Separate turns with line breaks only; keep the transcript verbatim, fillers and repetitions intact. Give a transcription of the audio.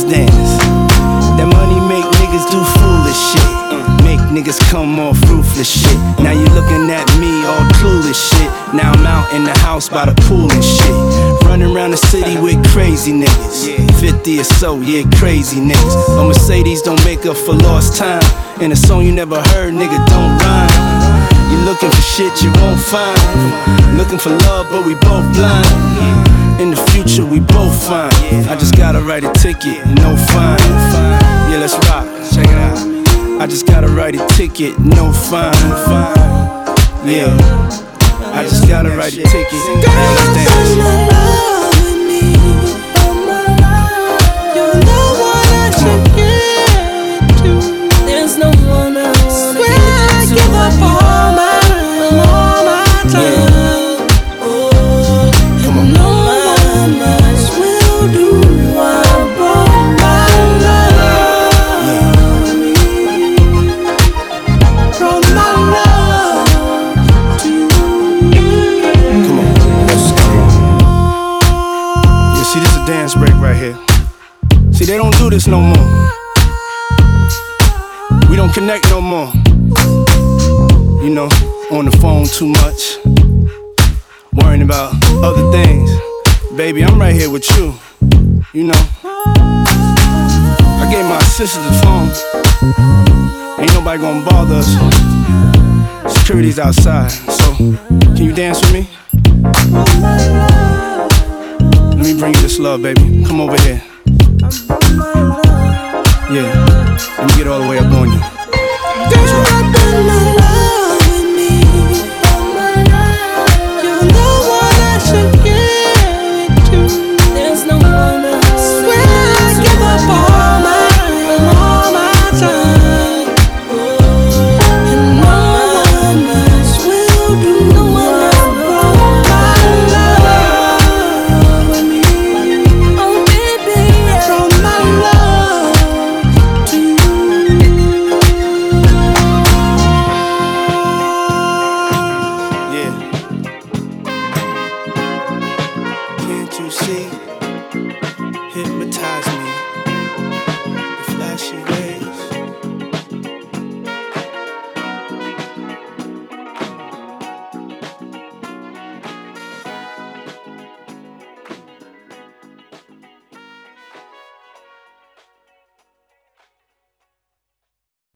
let's dance. That money make niggas do foolish shit. Make niggas come off ruthless shit. Now you looking at me all clueless shit. Now I'm out in the house by the pool and shit. Running around the city with crazy niggas. Fifty or so, yeah, crazy niggas. A Mercedes don't make up for lost time. And a song you never heard, nigga, don't rhyme. You looking for shit you won't find. Looking for love, but we both blind. In the future, we both fine. I just gotta write a ticket, no fine. Yeah, let's rock, check it out. I just gotta write a ticket, no fine. Yeah, I just gotta write a ticket. Yeah, let's dance. See, this a dance break right here. See, they don't do this no more. We don't connect no more. You know, on the phone too much, worrying about other things. Baby, I'm right here with you. You know, I gave my assistant the phone. Ain't nobody gonna bother us. Security's outside, so can you dance with me? Let me bring you this love, baby. Come over here. Yeah, let me get all the way up on you.